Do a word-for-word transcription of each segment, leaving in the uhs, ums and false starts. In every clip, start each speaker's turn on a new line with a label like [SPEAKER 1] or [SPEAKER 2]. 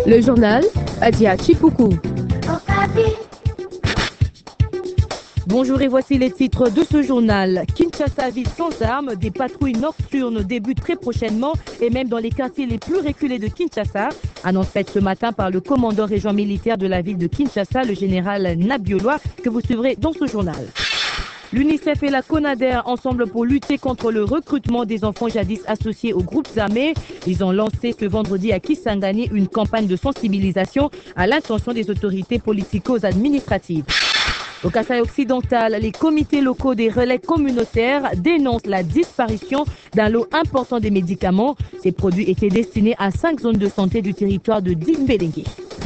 [SPEAKER 1] Le journal Adia Chipoukou. Bonjour et voici les titres de ce journal. Kinshasa, ville sans armes, des patrouilles nocturnes débutent très prochainement et même dans les quartiers les plus reculés de Kinshasa. Annonce faite ce matin par le commandant régional militaire de la ville de Kinshasa, le général Nabiolwa, que vous suivrez dans ce journal. L'UNICEF et la CONADER ensemble pour lutter contre le recrutement des enfants jadis associés aux groupes armés. Ils ont lancé ce vendredi à Kisangani une campagne de sensibilisation à l'intention des autorités politico-administratives. Au Kasaï occidental, les comités locaux des relais communautaires dénoncent la disparition d'un lot important de médicaments. Ces produits étaient destinés à cinq zones de santé du territoire de Dimbélengue.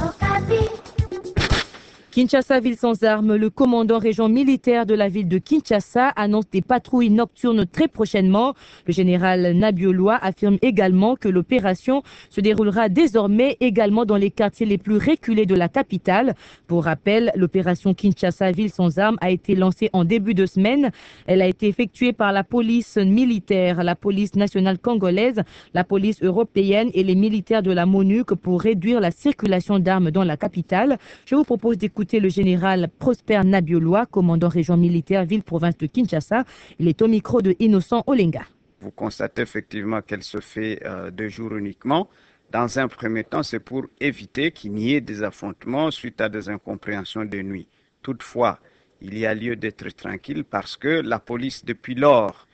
[SPEAKER 1] Kinshasa, ville sans armes, le commandant régional militaire de la ville de Kinshasa annonce des patrouilles nocturnes très prochainement. Le général Nabiolwa affirme également que l'opération se déroulera désormais également dans les quartiers les plus reculés de la capitale. Pour rappel, l'opération Kinshasa, ville sans armes a été lancée en début de semaine. Elle a été effectuée par la police militaire, la police nationale congolaise, la police européenne et les militaires de la MONUC pour réduire la circulation d'armes dans la capitale. Je vous propose d'écouter le général Prosper Nabiolwa, commandant région militaire ville-province de Kinshasa. Il est au micro de Innocent Olenga.
[SPEAKER 2] Vous constatez effectivement qu'elle se fait euh, de jour uniquement. Dans un premier temps, c'est pour éviter qu'il n'y ait des affrontements suite à des incompréhensions de nuit. Toutefois, il y a lieu d'être tranquille parce que la police, depuis lors,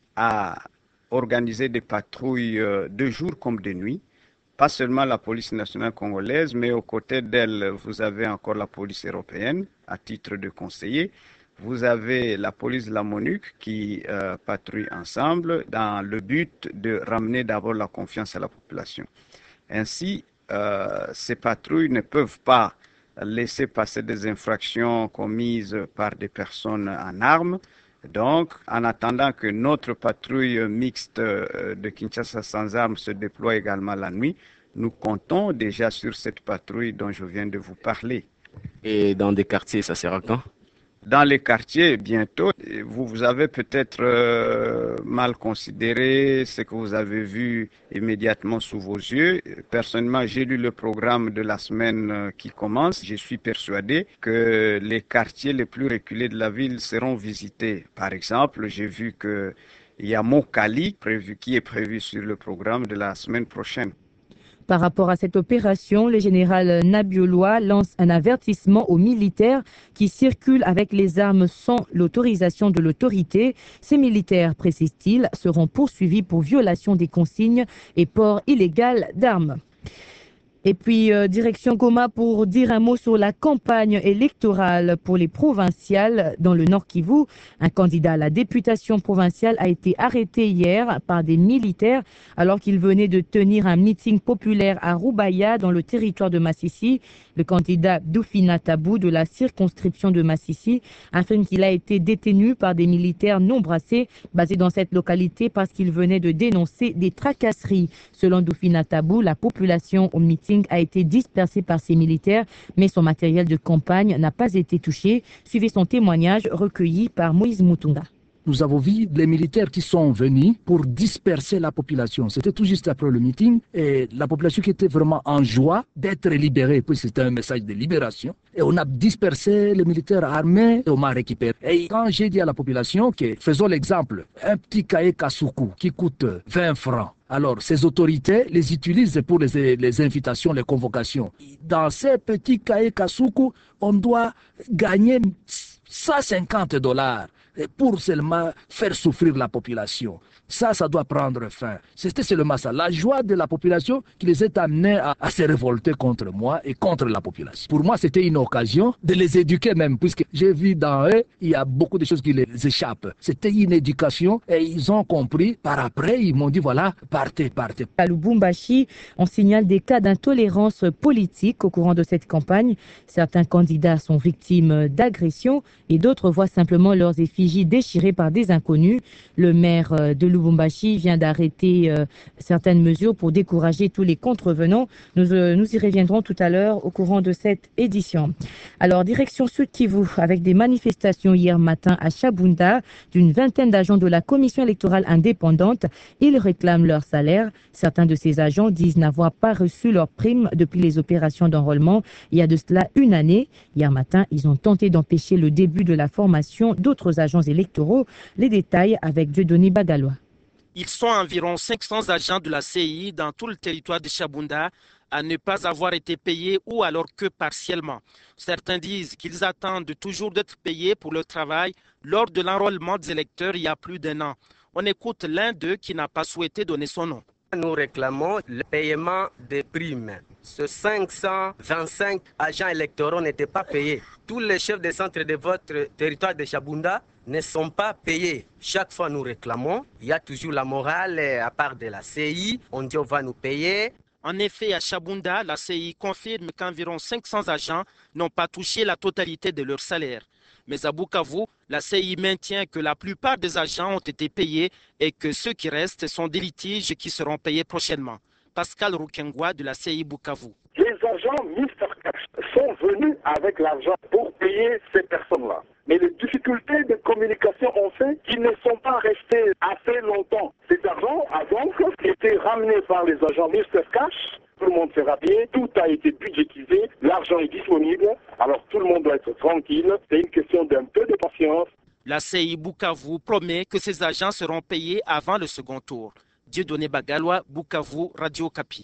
[SPEAKER 2] a organisé des patrouilles euh, de jour comme de nuit. Pas seulement la police nationale congolaise, mais aux côtés d'elle, vous avez encore la police européenne à titre de conseiller. Vous avez la police de la MONUC qui euh, patrouille ensemble dans le but de ramener d'abord la confiance à la population. Ainsi, euh, ces patrouilles ne peuvent pas laisser passer des infractions commises par des personnes en armes. Donc, en attendant que notre patrouille mixte de Kinshasa sans armes se déploie également la nuit, nous comptons déjà sur cette patrouille dont je viens de vous parler.
[SPEAKER 3] Et dans des quartiers, ça sera quand ?
[SPEAKER 2] Dans les quartiers, bientôt. Vous, vous avez peut-être euh, mal considéré ce que vous avez vu immédiatement sous vos yeux. Personnellement, j'ai lu le programme de la semaine euh, qui commence. Je suis persuadé que les quartiers les plus reculés de la ville seront visités. Par exemple, j'ai vu qu'il y a Mokali prévu, qui est prévu sur le programme de la semaine prochaine.
[SPEAKER 1] Par rapport à cette opération, le général Nabiolwa lance un avertissement aux militaires qui circulent avec les armes sans l'autorisation de l'autorité. Ces militaires, précise-t-il, seront poursuivis pour violation des consignes et port illégal d'armes. Et puis, euh, direction Goma pour dire un mot sur la campagne électorale pour les provinciales dans le Nord Kivu. Un candidat à la députation provinciale a été arrêté hier par des militaires alors qu'il venait de tenir un meeting populaire à Rubaya dans le territoire de Massissi. Le candidat Doufina Tabou de la circonscription de Massissi affirme qu'il a été détenu par des militaires non brassés basés dans cette localité parce qu'il venait de dénoncer des tracasseries. Selon Doufina Tabou, la population au meeting a été dispersé par ces militaires, mais son matériel de campagne n'a pas été touché. Suivez son témoignage recueilli par Moïse Moutunga.
[SPEAKER 4] Nous avons vu les militaires qui sont venus pour disperser la population. C'était tout juste après le meeting et la population qui était vraiment en joie d'être libérée, puis c'était un message de libération. Et on a dispersé les militaires armés et on m'a récupéré. Et quand j'ai dit à la population que, faisons l'exemple, un petit cahier Kasuku qui coûte vingt francs, alors, ces autorités les utilisent pour les, les invitations, les convocations. Dans ces petits cahiers Kasuku, on doit gagner cent cinquante dollars pour seulement faire souffrir la population. Ça, ça doit prendre fin. C'était seulement ça. La joie de la population qui les a amenés à, à se révolter contre moi et contre la population. Pour moi, c'était une occasion de les éduquer même, puisque j'ai vu dans eux, il y a beaucoup de choses qui les échappent. C'était une éducation et ils ont compris. Par après, ils m'ont dit, voilà, partez, partez.
[SPEAKER 1] À Lubumbashi, on signale des cas d'intolérance politique au courant de cette campagne. Certains candidats sont victimes d'agressions et d'autres voient simplement leurs effigies effigies déchirées par des inconnus. Le maire euh, de Lubumbashi vient d'arrêter euh, certaines mesures pour décourager tous les contrevenants. Nous, euh, nous y reviendrons tout à l'heure au courant de cette édition. Alors, direction Sud Kivu, avec des manifestations hier matin à Chabunda d'une vingtaine d'agents de la commission électorale indépendante. Ils réclament leur salaire. Certains de ces agents disent n'avoir pas reçu leur prime depuis les opérations d'enrôlement il y a de cela une année. Hier matin, ils ont tenté d'empêcher le début de la formation d'autres agents électoraux. Les détails avec Dieudonné Bagalois.
[SPEAKER 5] Ils sont environ cinq cents agents de la C I dans tout le territoire de Chabunda à ne pas avoir été payés ou alors que partiellement. Certains disent qu'ils attendent toujours d'être payés pour leur travail lors de l'enrôlement des électeurs il y a plus d'un an. On écoute l'un d'eux qui n'a pas souhaité donner son nom.
[SPEAKER 6] Nous réclamons le paiement des primes. Ces cinq cent vingt-cinq agents électoraux n'étaient pas payés. Tous les chefs de centre de votre territoire de Chabunda ne sont pas payés. Chaque fois nous réclamons, il y a toujours la morale à part de la C I. On dit on va nous payer.
[SPEAKER 5] En effet, à Chabunda, la C I confirme qu'environ cinq cents agents n'ont pas touché la totalité de leur salaire. Mais à Bukavu, la C I maintient que la plupart des agents ont été payés et que ceux qui restent sont des litiges qui seront payés prochainement. Pascal Rukengwa de la C I Bukavu.
[SPEAKER 7] Les agents mister Cash sont venus avec l'argent pour payer ces personnes-là. Mais les difficultés de communication ont fait qu'ils ne sont pas restés assez longtemps. Cet argent a donc été ramené par les agents mister Cash. Tout le monde sera bien, tout a été budgétisé, l'argent est disponible, alors tout le monde doit être tranquille. C'est une question d'un peu de patience.
[SPEAKER 5] La C I Bukavu promet que ces agents seront payés avant le second tour. Dieudonné Bagalois, Bukavu, Radio Okapi.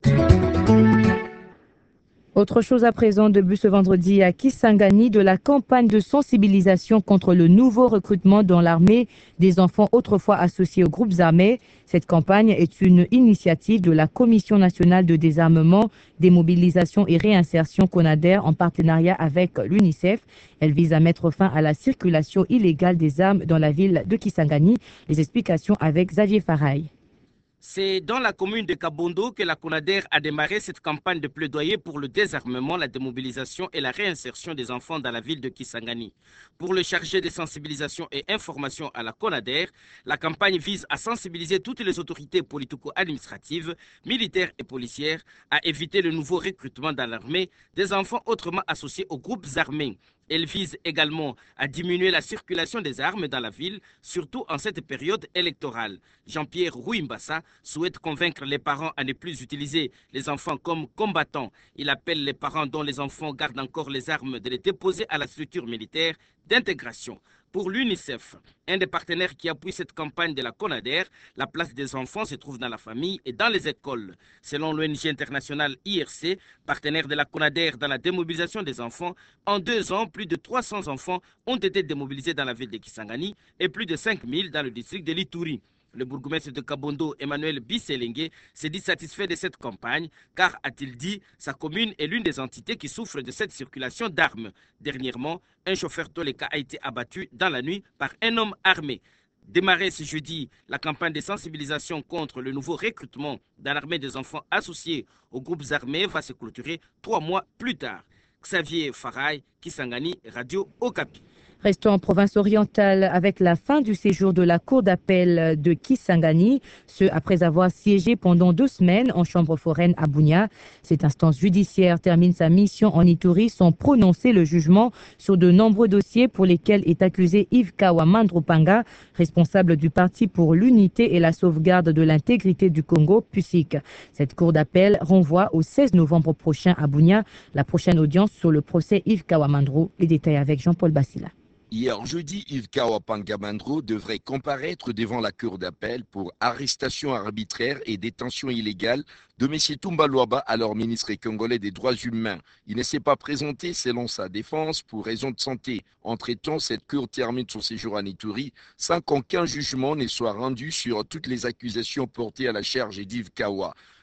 [SPEAKER 1] Autre chose à présent, début ce vendredi à Kisangani, de la campagne de sensibilisation contre le nouveau recrutement dans l'armée des enfants autrefois associés aux groupes armés. Cette campagne est une initiative de la Commission nationale de désarmement, démobilisation et réinsertion CONADER en partenariat avec l'UNICEF. Elle vise à mettre fin à la circulation illégale des armes dans la ville de Kisangani. Les explications avec Xavier Faraille.
[SPEAKER 8] C'est dans la commune de Kabondo que la CONADER a démarré cette campagne de plaidoyer pour le désarmement, la démobilisation et la réinsertion des enfants dans la ville de Kisangani. Pour le chargé de sensibilisation et information à la CONADER, la campagne vise à sensibiliser toutes les autorités politico-administratives, militaires et policières à éviter le nouveau recrutement dans l'armée des enfants autrement associés aux groupes armés. Elle vise également à diminuer la circulation des armes dans la ville, surtout en cette période électorale. Jean-Pierre Rouimbassa souhaite convaincre les parents à ne plus utiliser les enfants comme combattants. Il appelle les parents dont les enfants gardent encore les armes de les déposer à la structure militaire d'intégration. Pour l'UNICEF, un des partenaires qui appuie cette campagne de la CONADER, la place des enfants se trouve dans la famille et dans les écoles. Selon l'O N G internationale I R C, partenaire de la CONADER dans la démobilisation des enfants, en deux ans, plus de trois cents enfants ont été démobilisés dans la ville de Kisangani et plus de cinq mille dans le district de Lituri. Le bourgmestre de Kabondo, Emmanuel Bisselengue, s'est dit satisfait de cette campagne car, a-t-il dit, sa commune est l'une des entités qui souffrent de cette circulation d'armes. Dernièrement, un chauffeur Toleka a été abattu dans la nuit par un homme armé. Démarré ce jeudi, la campagne de sensibilisation contre le nouveau recrutement dans l'armée des enfants associés aux groupes armés va se clôturer trois mois plus tard. Xavier Faraille, Kisangani, Radio Okapi.
[SPEAKER 1] Restons en province orientale avec la fin du séjour de la cour d'appel de Kisangani, ce après avoir siégé pendant deux semaines en chambre foraine à Bunia. Cette instance judiciaire termine sa mission en Ituri sans prononcer le jugement sur de nombreux dossiers pour lesquels est accusé Yves Kawamandropanga, responsable du Parti pour l'unité et la sauvegarde de l'intégrité du Congo, P U S I C. Cette cour d'appel renvoie au seize novembre prochain à Bunia la prochaine audience sur le procès Yves Kawamandro. Les détails avec Jean-Paul Bassila.
[SPEAKER 9] Hier jeudi, Yves Kawamandro devrait comparaître devant la cour d'appel pour arrestation arbitraire et détention illégale de M. Toumba Luaba, alors ministre congolais des droits humains. Il ne s'est pas présenté selon sa défense pour raison de santé. Entre-temps, cette cour termine son séjour à Ituri sans qu'aucun jugement ne soit rendu sur toutes les accusations portées à la charge d'Yves Kawa.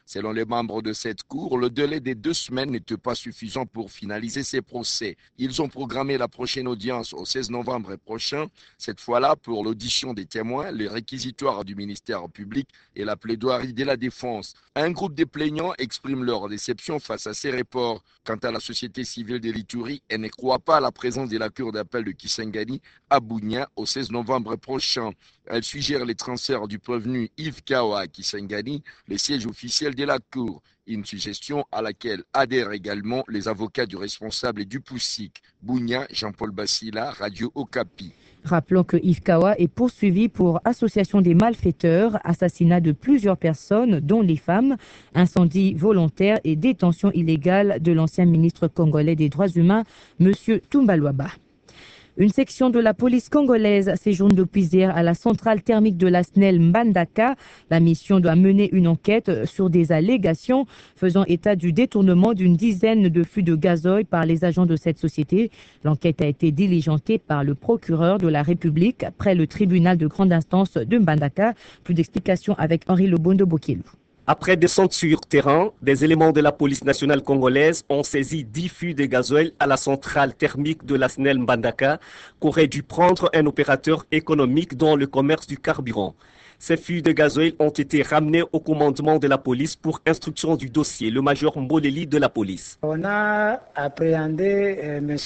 [SPEAKER 9] Selon les membres de cette cour, le délai des deux semaines n'était pas suffisant pour finaliser ces procès. Ils ont programmé la prochaine audience au seize novembre prochain, cette fois-là pour l'audition des témoins, les réquisitoires du ministère public et la plaidoirie de la défense. Un groupe de plaignants exprime leur déception face à ces reports. Quant à la société civile de l'Ituri, elle ne croit pas à la présence de la cour d'appel de Kisangani à Bunia au seize novembre prochain. Elle suggère les transferts du prévenu Yves Kawa à Kisangani, le siège officiel de la cour. Une suggestion à laquelle adhèrent également les avocats du responsable du Poussic. Bunia, Jean-Paul Bassila, Radio Okapi.
[SPEAKER 1] Rappelons que Yves Kawa est poursuivi pour association des malfaiteurs, assassinat de plusieurs personnes, dont les femmes, incendie volontaire et détention illégale de l'ancien ministre congolais des droits humains, M. Toumba Luaba. Une section de la police congolaise séjourne depuis hier à la centrale thermique de la S N E L Mbandaka. La mission doit mener une enquête sur des allégations faisant état du détournement d'une dizaine de fûts de gazoil par les agents de cette société. L'enquête a été diligentée par le procureur de la République près le tribunal de grande instance de Mbandaka. Plus d'explications avec Henri Lobondo Bokelou.
[SPEAKER 10] Après descente sur terrain, des éléments de la police nationale congolaise ont saisi dix fûts de gazoil à la centrale thermique de la S N E L Mbandaka qu'aurait dû prendre un opérateur économique dans le commerce du carburant. Ces fûts de gazoil ont été ramenés au commandement de la police pour instruction du dossier, le major Mboleli de la police.
[SPEAKER 11] On a appréhendé euh, M.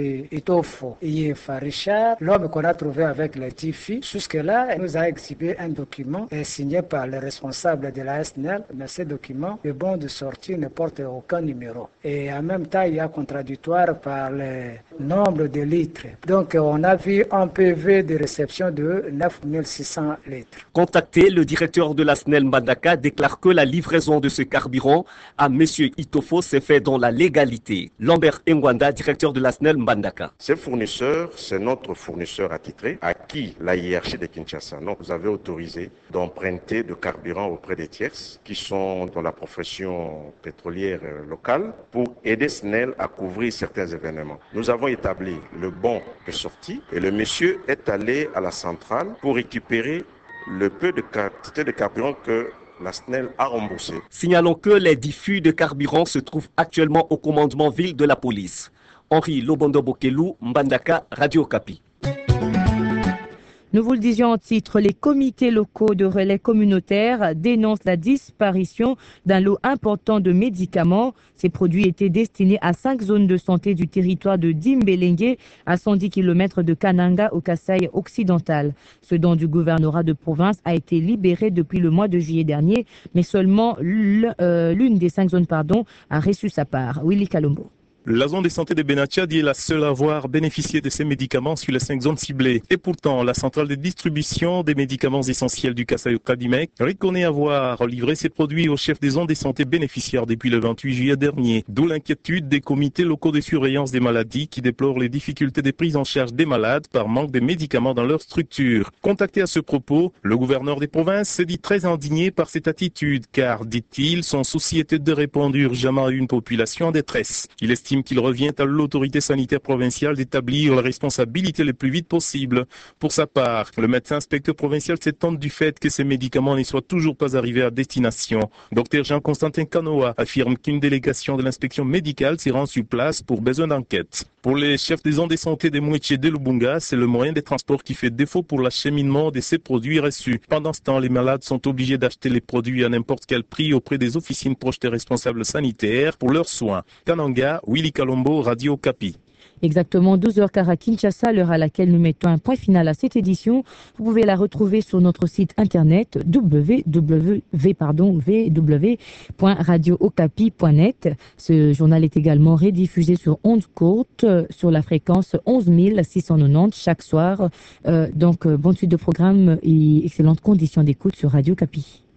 [SPEAKER 11] Itofo Yefa Richard, l'homme qu'on a trouvé avec les dix fûts. Jusque-là, il nous a exhibé un document euh, signé par le responsable de la S N E L, mais ce document, le bon de sortie, ne porte aucun numéro. Et en même temps, il y a contradictoire par le nombre de litres. Donc, on a vu un P V de réception de neuf mille six cents litres.
[SPEAKER 10] Contacté, le directeur de la S N E L Mbandaka déclare que la livraison de ce carburant à M. Itofo s'est fait dans la légalité. Lambert Ngwanda, directeur de la S N E L Mbandaka.
[SPEAKER 12] Ce fournisseur, c'est notre fournisseur attitré à qui la hiérarchie de Kinshasa nous avait autorisé d'emprunter de carburant auprès des tierces qui sont dans la profession pétrolière locale pour aider S N E L à couvrir certains événements. Nous avons établi le bon de sortie et le monsieur est allé à la centrale pour récupérer le peu de quantité de carburant que la S N E L a remboursé.
[SPEAKER 10] Signalons que les dix fûts de carburant se trouvent actuellement au commandement ville de la police. Henri Lobondo Bokelou, Mbandaka, Radio Okapi.
[SPEAKER 1] Nous vous le disions en titre, les comités locaux de relais communautaires dénoncent la disparition d'un lot important de médicaments. Ces produits étaient destinés à cinq zones de santé du territoire de Dimbélengue, à cent dix kilomètres de Kananga au Kasaï occidental. Ce don du gouvernorat de province a été libéré depuis le mois de juillet dernier, mais seulement l'une euh, des cinq zones pardon, a reçu sa part. Willy Kalombo.
[SPEAKER 13] La zone de santé de Benachadi est la seule à avoir bénéficié de ces médicaments sur les cinq zones ciblées. Et pourtant, la centrale de distribution des médicaments essentiels du Kasaï Kadimec reconnaît avoir livré ses produits aux chefs des zones de santé bénéficiaires depuis le vingt-huit juillet dernier. D'où l'inquiétude des comités locaux de surveillance des maladies qui déplorent les difficultés de prise en charge des malades par manque de médicaments dans leur structure. Contacté à ce propos, le gouverneur des provinces s'est dit très indigné par cette attitude car, dit-il, son souci était de répondre urgemment à une population en détresse. Il estime qu'il revient à l'autorité sanitaire provinciale d'établir la responsabilité le plus vite possible. Pour sa part, le médecin inspecteur provincial s'étonne du fait que ces médicaments ne soient toujours pas arrivés à destination. Docteur Jean-Constantin Kanoa affirme qu'une délégation de l'inspection médicale s'y rend sur place pour besoin d'enquête. Pour les chefs des zones de santé de Mouetché et de Lubunga, c'est le moyen de transport qui fait défaut pour l'acheminement de ces produits reçus. Pendant ce temps, les malades sont obligés d'acheter les produits à n'importe quel prix auprès des officines proches des responsables sanitaires pour leurs soins. Kananga, Willy Kalombo, Radio Okapi.
[SPEAKER 1] Exactement douze heures quinze à Kinshasa, l'heure à laquelle nous mettons un point final à cette édition. Vous pouvez la retrouver sur notre site internet w w w point radio okapi point net. Ce journal est également rediffusé sur ondes courtes sur la fréquence onze mille six cent quatre-vingt-dix chaque soir. Euh, donc, bonne suite de programme et excellentes conditions d'écoute sur Radio Okapi.